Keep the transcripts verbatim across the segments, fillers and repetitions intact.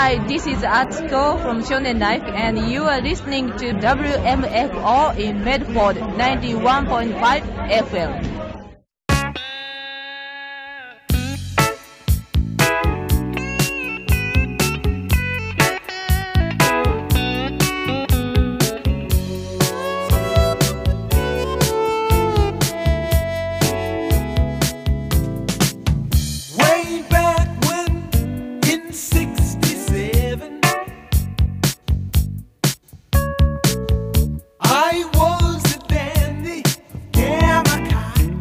Hi, this is Atsuko from Shonen Life, and you are listening to W M F O in Medford ninety-one point five F M. I was a dandy, yeah, my kind.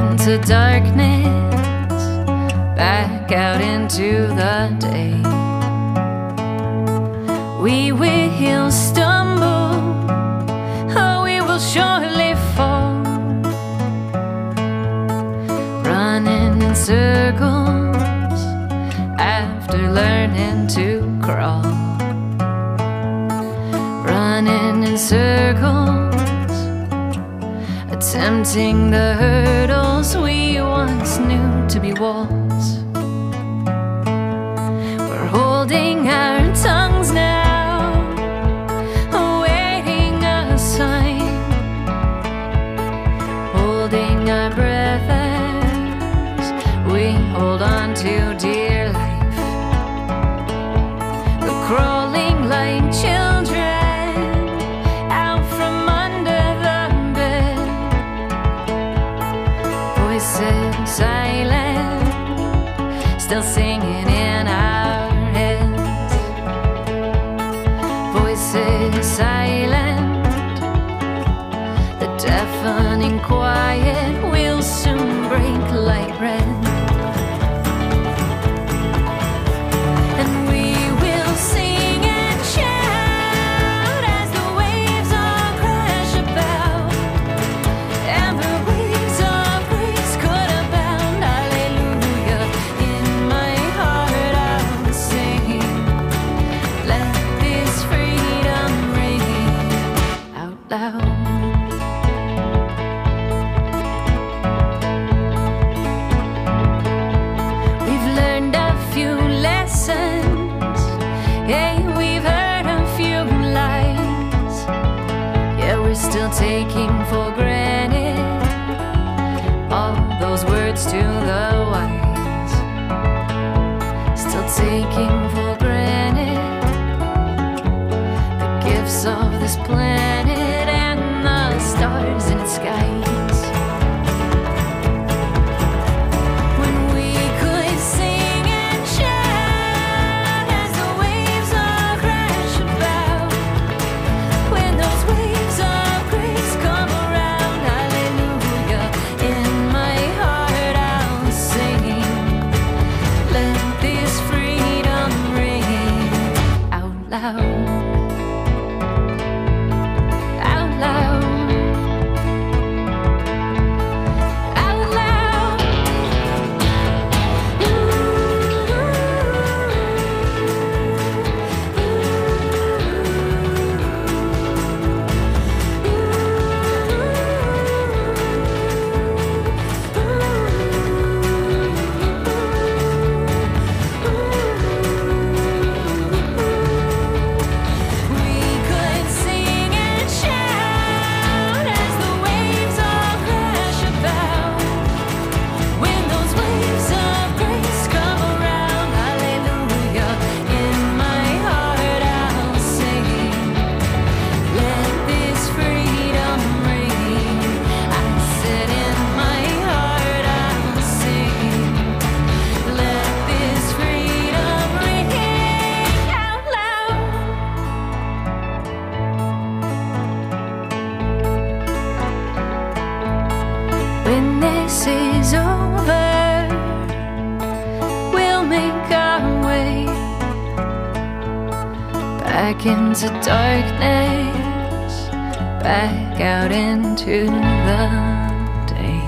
into darkness, back out into the day. We will stumble, oh, we will surely fall, running in circles after learning to crawl, running in circles, attempting the hurdles we once knew to be walls. We're holding our tongues now, awaiting a sign, holding our breath as we hold on to dear life. We're crawling like children out from under the bed, voices silent, still singing in our heads. Voices silent, the deafening quiet will soon break like bread. And we will sing and shout as the waves all crash about, and the waves of grace could abound. Hallelujah, in my heart I'll sing. Let this freedom ring out loud. We've learned a few lessons, hey, we've heard a few lies. Yeah, we're still taking for granted all those words to the wise. Still taking for granted the gifts of this planet and the stars in its skies. When we could sing and shout as the waves all crash about, when those waves of grace come around. Hallelujah, in my heart I'll sing. Let this freedom ring out loud, out loud, out loud. We could sing and shout as the waves all crash about, when those waves of grace come around. Hallelujah, in my heart I'll sing. Let this freedom ring. I said in my heart I'll sing. Let this freedom ring out loud. When this is over, we'll make our way back into darkness, back out into the day.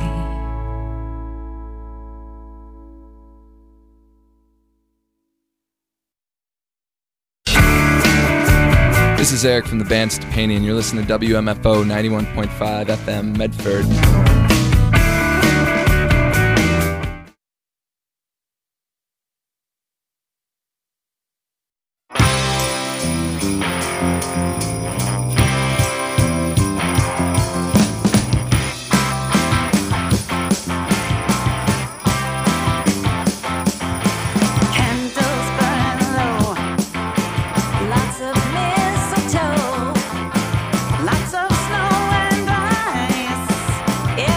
This is Eric from the band Stepani, and you're listening to W M F O ninety-one point five F M Medford. Candles burn low, lots of mistletoe, lots of snow and ice.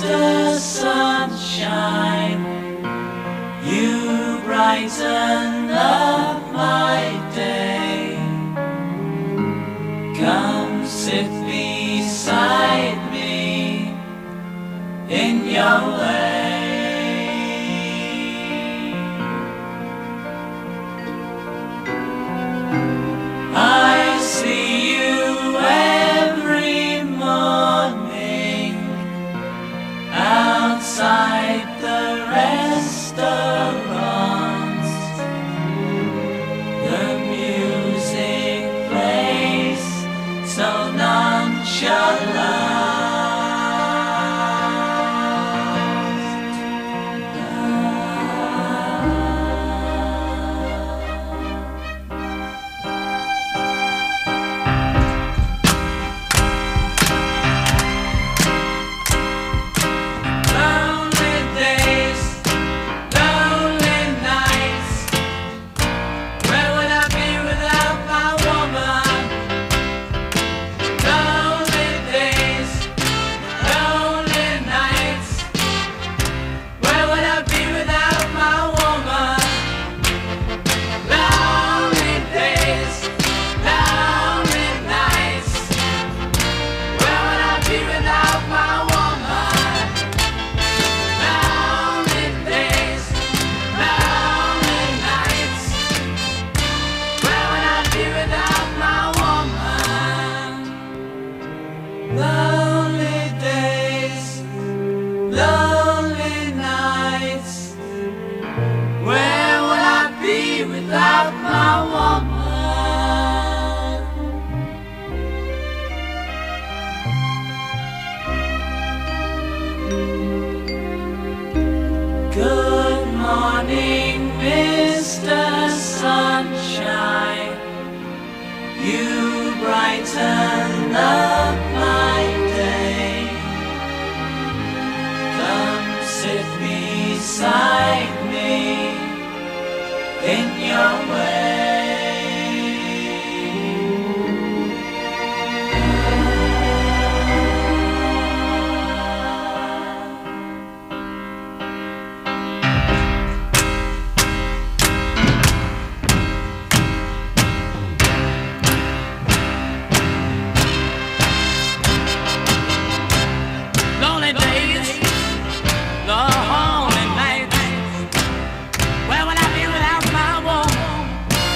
Mister Sunshine, you brighten up my day. Come sit beside me in your way. I see you every morning outside the restaurants. The music plays so nonchalant. Lonely days, lonely nights. Where would I be without my woman? Lonely days, lonely nights. Where would I be without my woman? Lonely days, lonely nights. Where would I be without my woman? Lonely days, lonely nights. Where would I be without my woman? Lonely days, lonely nights. Where would I be without my woman? Good morning, Mister Sunshine. You brighten up my day. Come sit beside me in your way. Lonely days, lonely nights. Where would I be without my woman?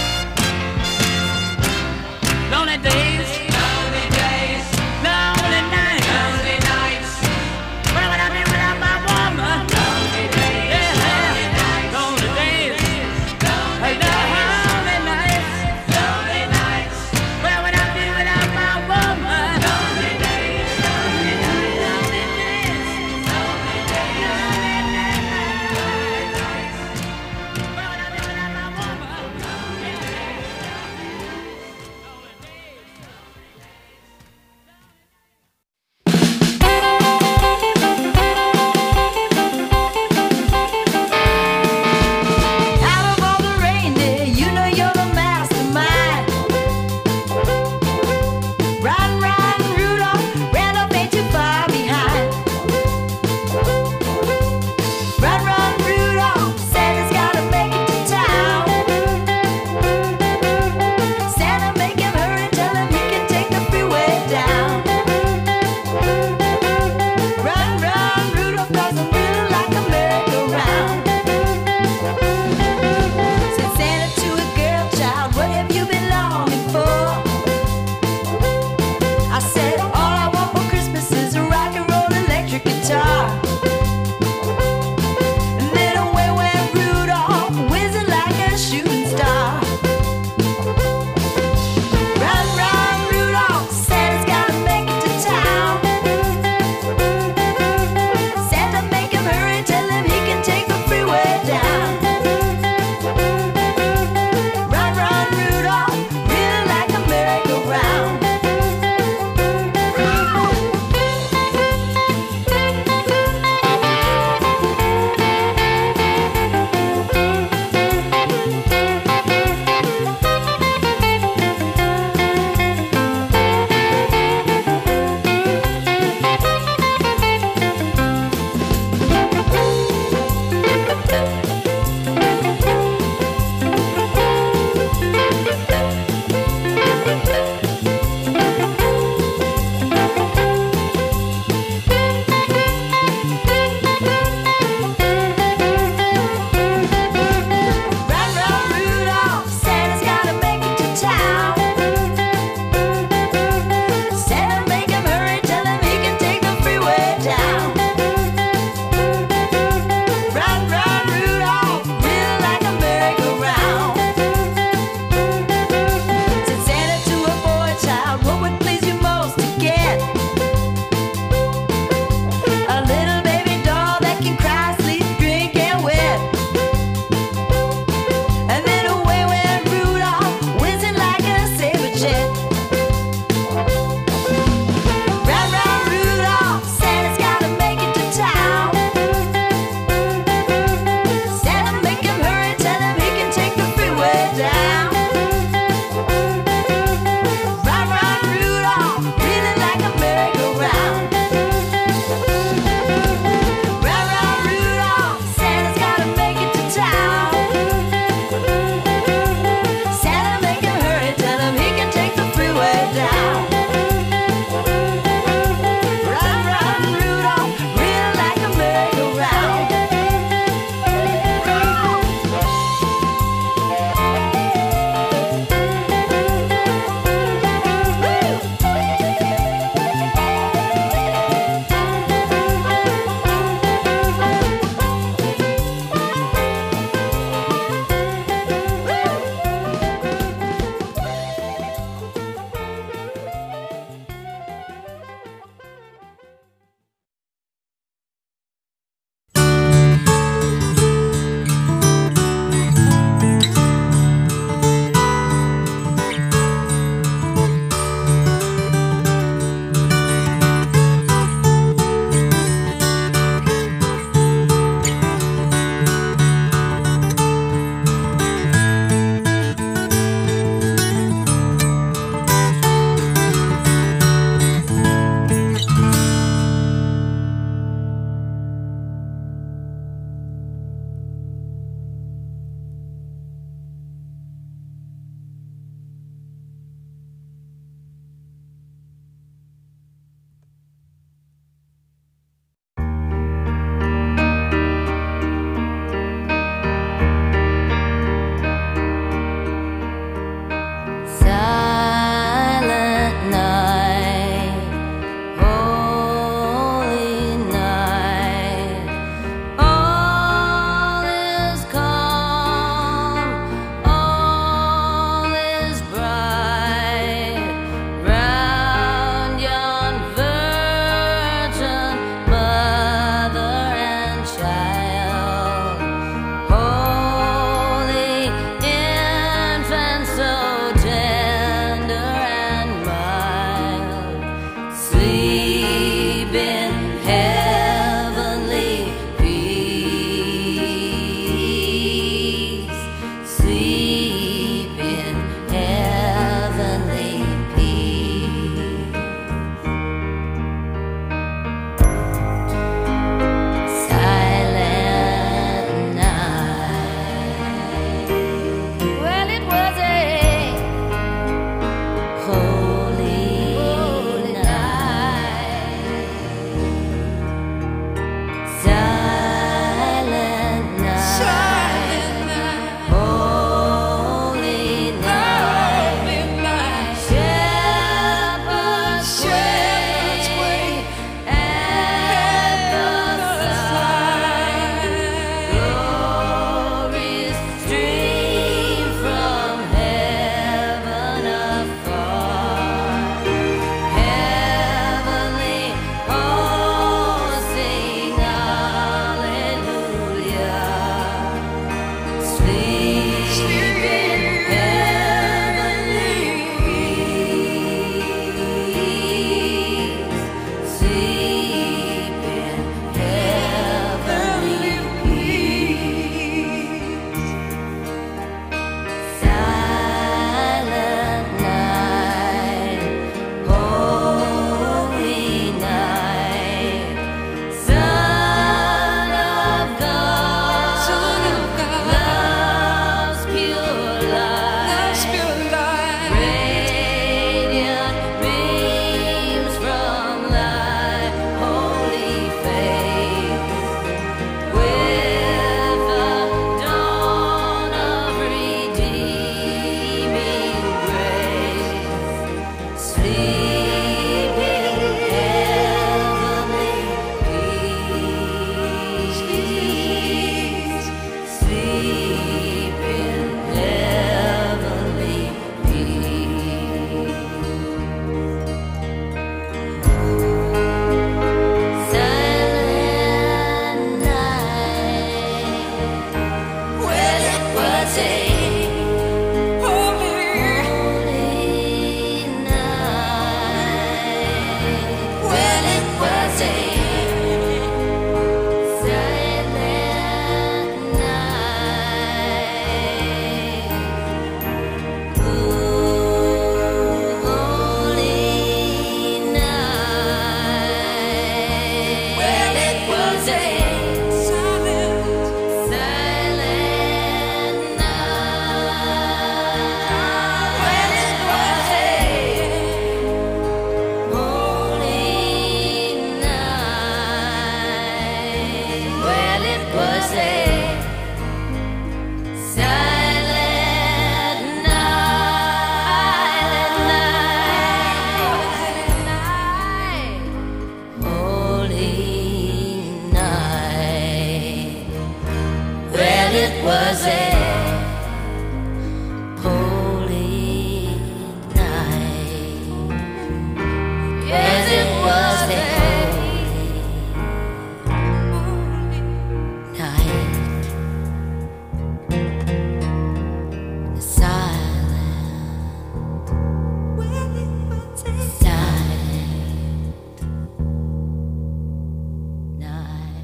Well, it was a holy night. Yes, it was a holy night. The silent, silent night.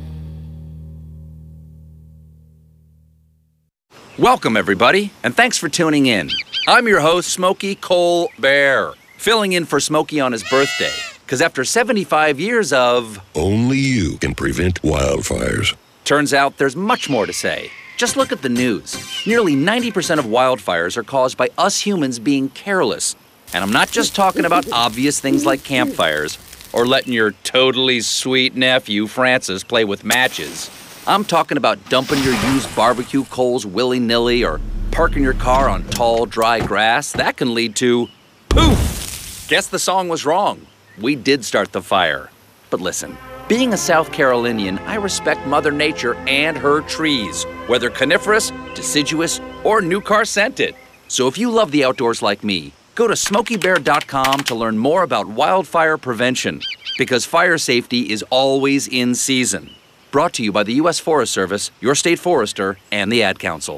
Welcome, everybody, and thanks for tuning in. I'm your host, Smokey Cole Bear, filling in for Smokey on his birthday, because after seventy-five years of... Only you can prevent wildfires. Turns out there's much more to say. Just look at the news. Nearly ninety percent of wildfires are caused by us humans being careless. And I'm not just talking about obvious things like campfires, or letting your totally sweet nephew, Francis, play with matches. I'm talking about dumping your used barbecue coals willy-nilly or parking your car on tall, dry grass. That can lead to poof! Guess the song was wrong. We did start the fire. But listen, being a South Carolinian, I respect Mother Nature and her trees, whether coniferous, deciduous, or new car scented. So if you love the outdoors like me, go to smokey bear dot com to learn more about wildfire prevention, because fire safety is always in season. Brought to you by the U S Forest Service, your state forester, and the Ad Council.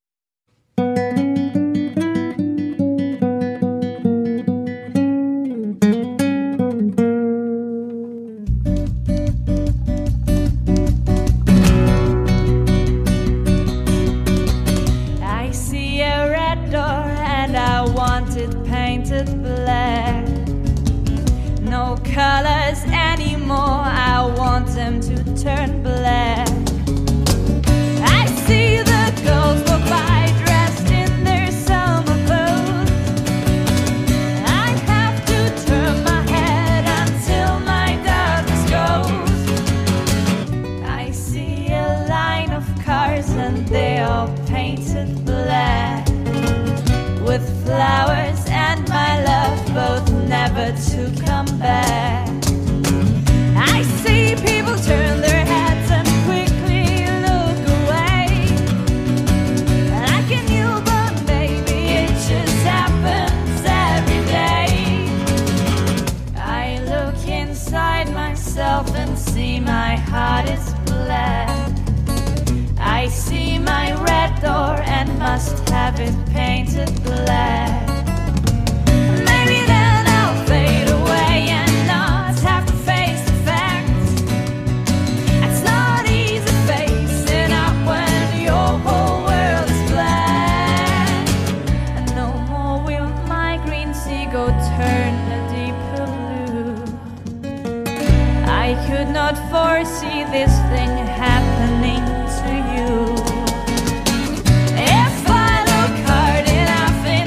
I see a red door and I want it painted black. No colors anymore, I want them to turn black. I see the girls go by dressed in their summer clothes. I have to turn my head until my darkness goes. I see a line of cars and they are painted black, with flowers and my love both never to come back. I see people turn their heads and quickly look away. Like a newborn baby, it just happens every day. I look inside myself and see my heart is black. I see my red door and must have it painted black. Maybe then I'll fade away and not have to face the facts. It's not easy facing up when your whole world is black. And no more will my green seagull turn a deeper blue. I could not foresee this thing happening to you. If I look hard enough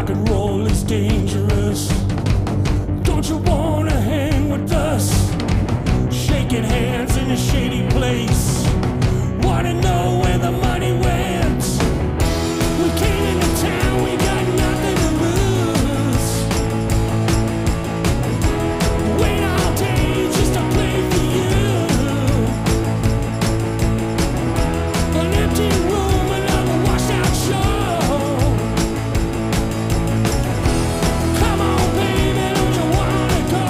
Rock and roll is dangerous. Don't you wanna hang with us? Shaking hands in a shady place. Wanna know where the money went? We came into town, we got nothing to lose. Wait all day just to play for you. An empty room, another washed out show. Come on, baby, don't you wanna go?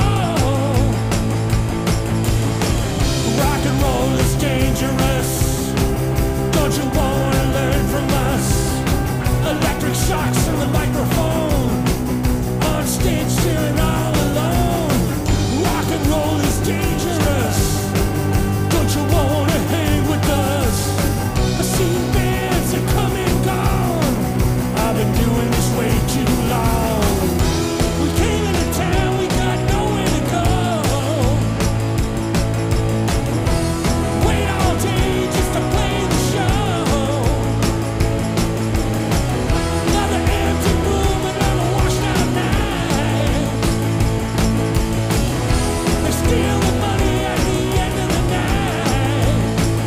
Rock and roll is dangerous. Don't you wanna learn from us? Electric shocks in the microphone. On stage, cheering all alone. Rock and roll is dangerous. Don't you wanna hang with us? I've seen bands that come and gone. I've been doing this way too long. We came into town, we got nowhere to go. Wait all day just to play the show. Another empty room, another washed out night. They steal the money at the end of the night.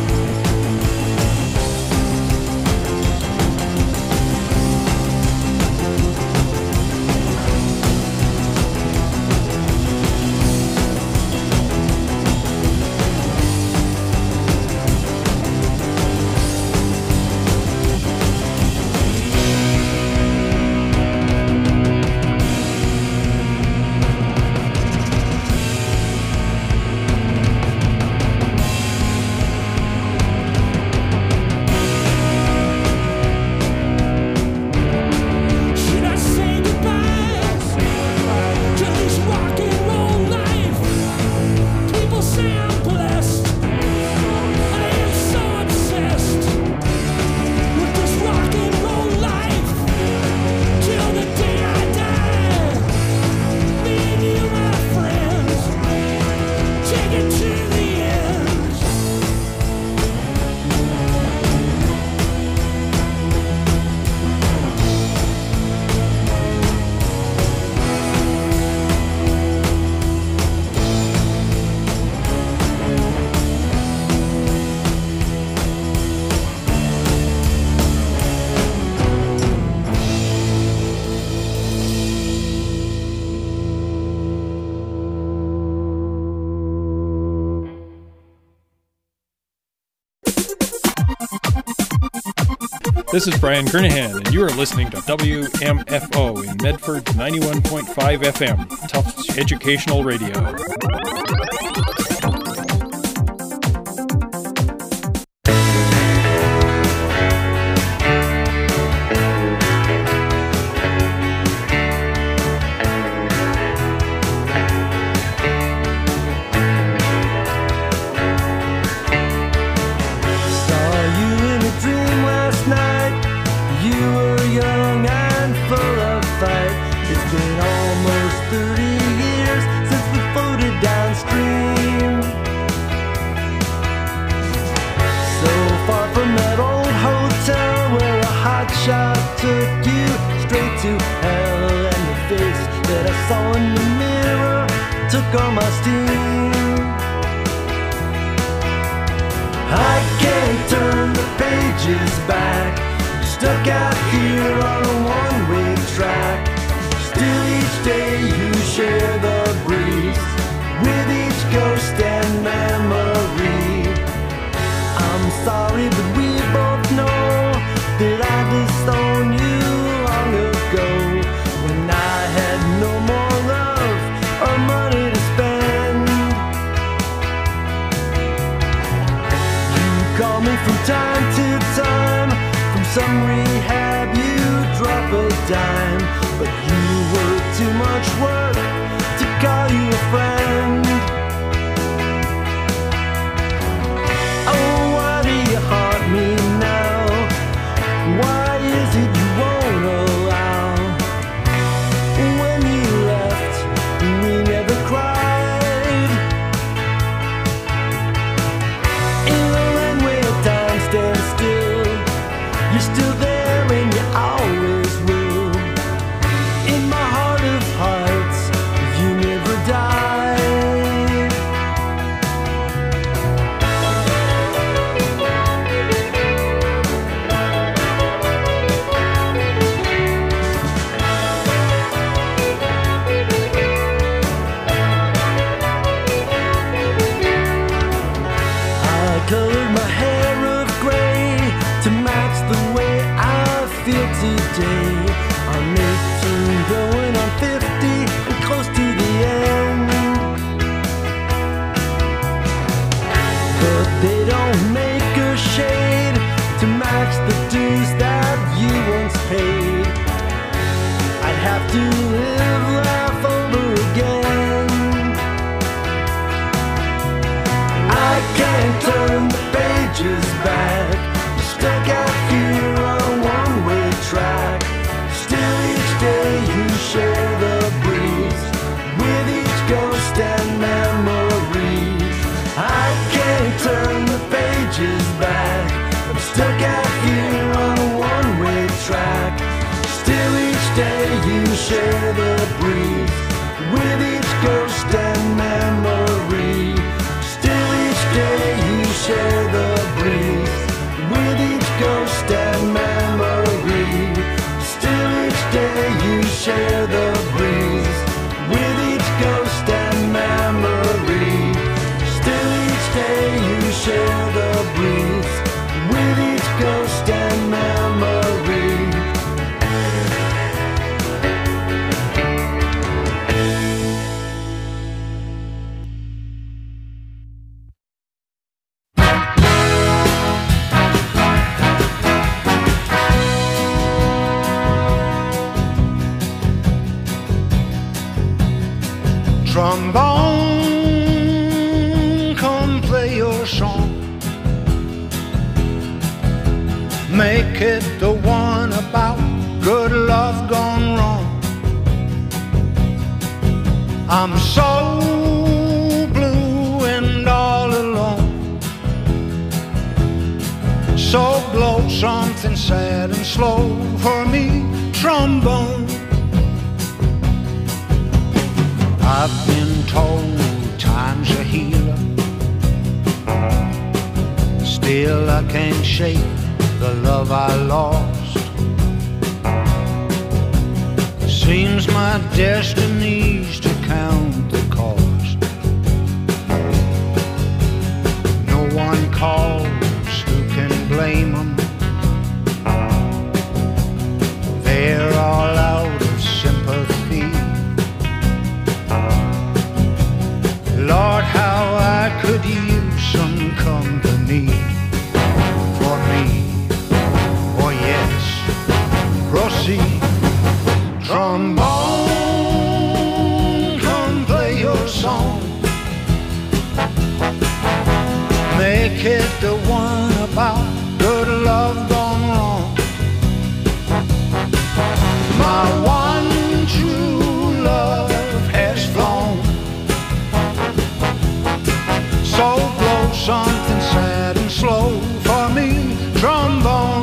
Should I say goodbye to this rock and roll life? People say I'm blessed. I am so obsessed with this rock and roll life till the day I die. Me and you, my friends, take it to the end. This is Brian Kernahan, and you are listening to W M F O in Medford ninety-one point five F M, Tufts Educational Radio. Saw you in a dream last night. You were young and full of fight. It's been almost thirty years since we floated downstream. So far from that old hotel where a hot shot took you straight to hell, and the face that I saw in the mirror took all my steam. I can't turn the pages back. Stuck out here on a one-way track. Still each day you share the breeze with each ghost and memory. I'm sorry, but we both know that I disowned you long ago, when I had no more love or money to spend. You call me from time to time, from some rehab you drop a dime, but you were too much work to call you a friend. Oh, why do you haunt me now? Why is it you won't allow? When you left, we never cried. In the land where time stands still, you're still there and you always will. miles a day. I'm eighteen, going on fifty, and close to the end. But they don't make a shade to match the dues that you once paid. I'd have to live life over again. I can't turn the pages back, stuck out here on a one-way track. Still each day you share the breeze with each ghost and memory. I can't turn the pages back, I'm stuck out here on a one-way track. Still each day you share the breeze with each ghost and memory. Still each day you share the breeze with each ghost and memory. Still each day you share the breeze with each ghost and memory. Still each day you share the breeze with each ghost and memory. Trombone, come play your song. Make it the one about good love gone wrong. I'm so blue and all alone. So blow something sad and slow for me, trombone. I've been told time's a healer. Still I can't shake the love I lost. Seems my destiny's to count the cost. No one calls, who can blame them? They're all out of sympathy. Lord, how I could use some company for me. Oh yes, proceed. Trombone, come play your song. Make it the one about good love gone wrong. My one true love has flown. So blow something sad and slow for me, trombone.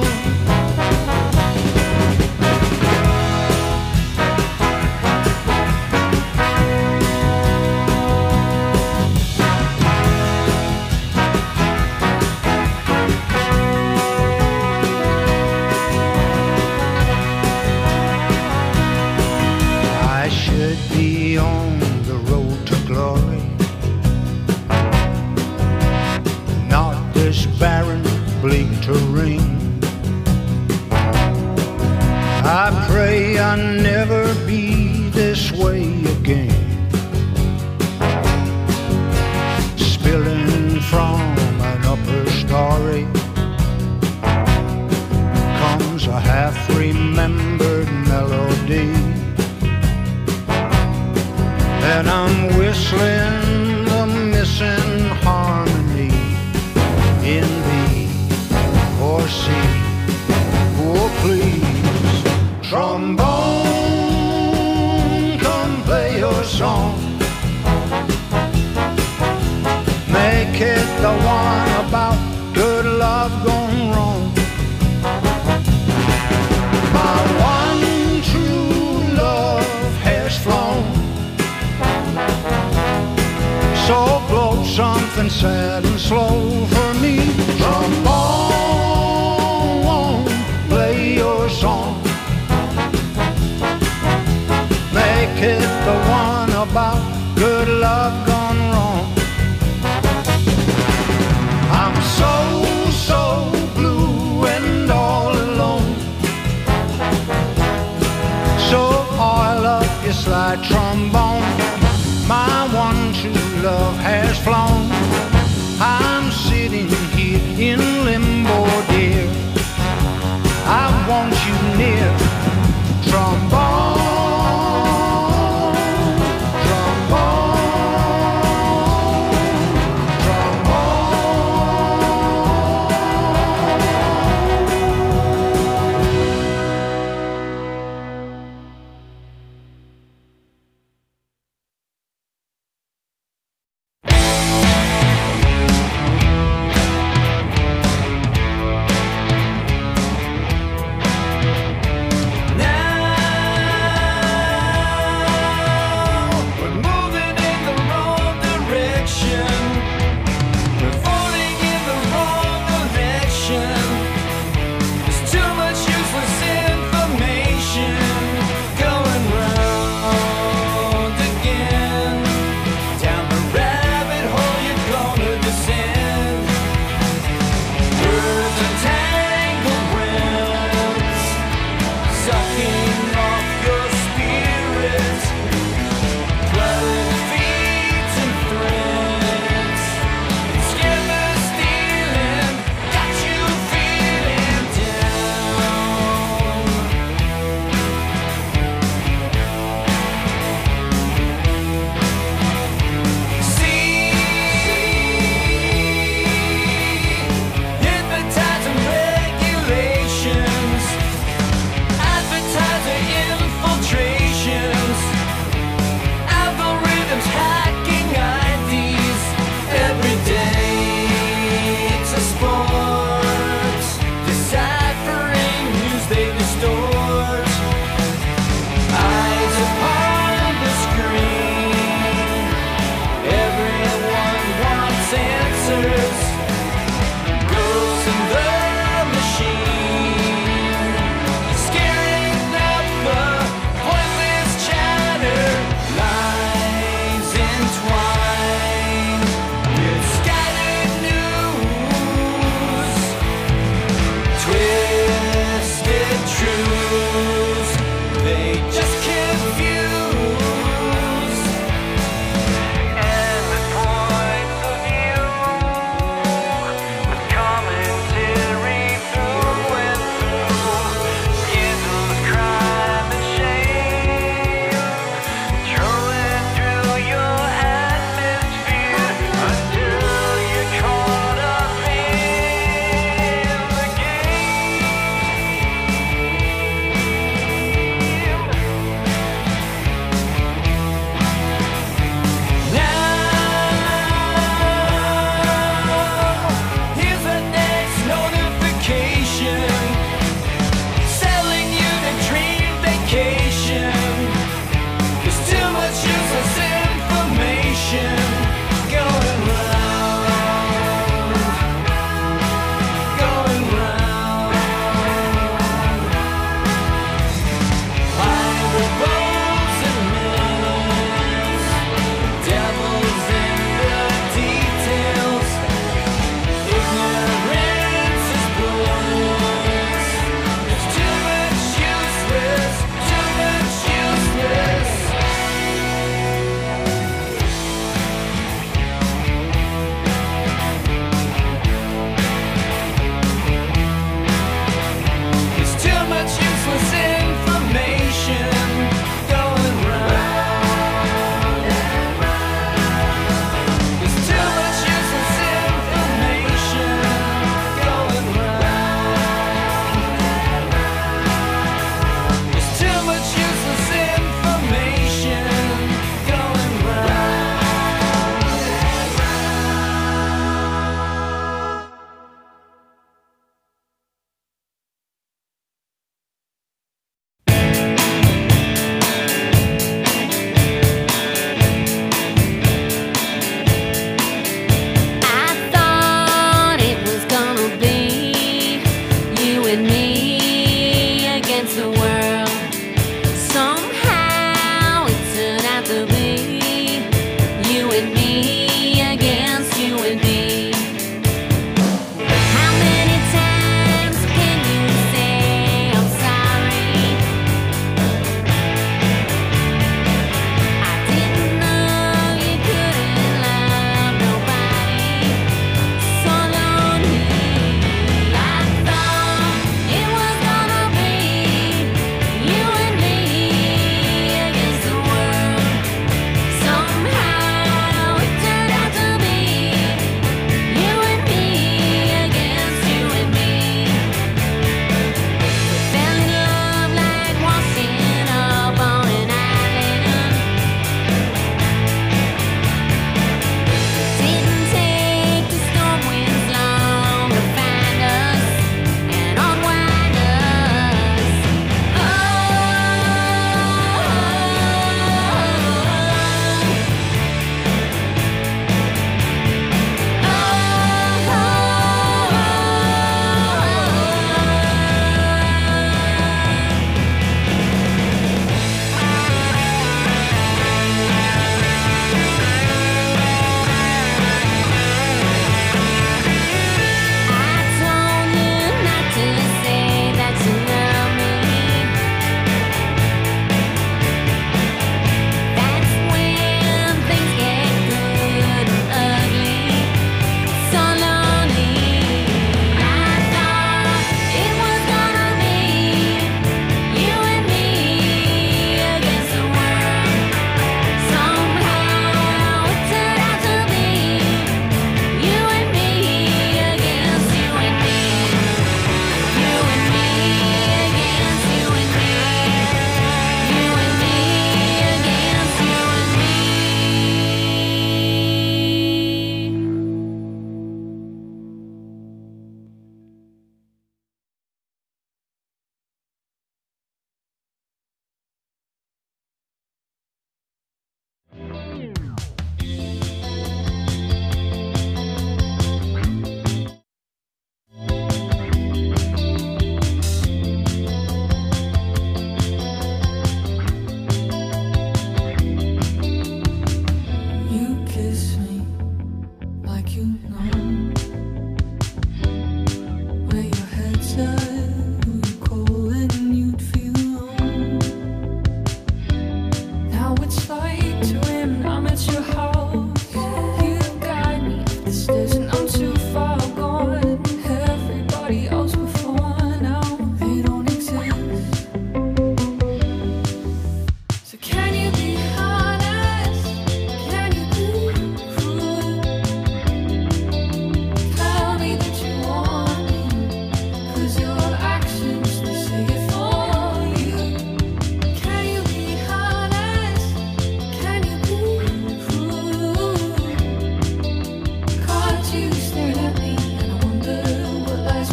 I should be on the road to glory, not this barren, bleak terrain. I pray I'll never be this way again. Spilling from an upper story comes a half-remembered melody, and I'm whistling the missing harmony in thee, or see, oh please, trombone, come play your song. Make it the one about good love gone wrong. My one true love has flown. So blow something sad and slow for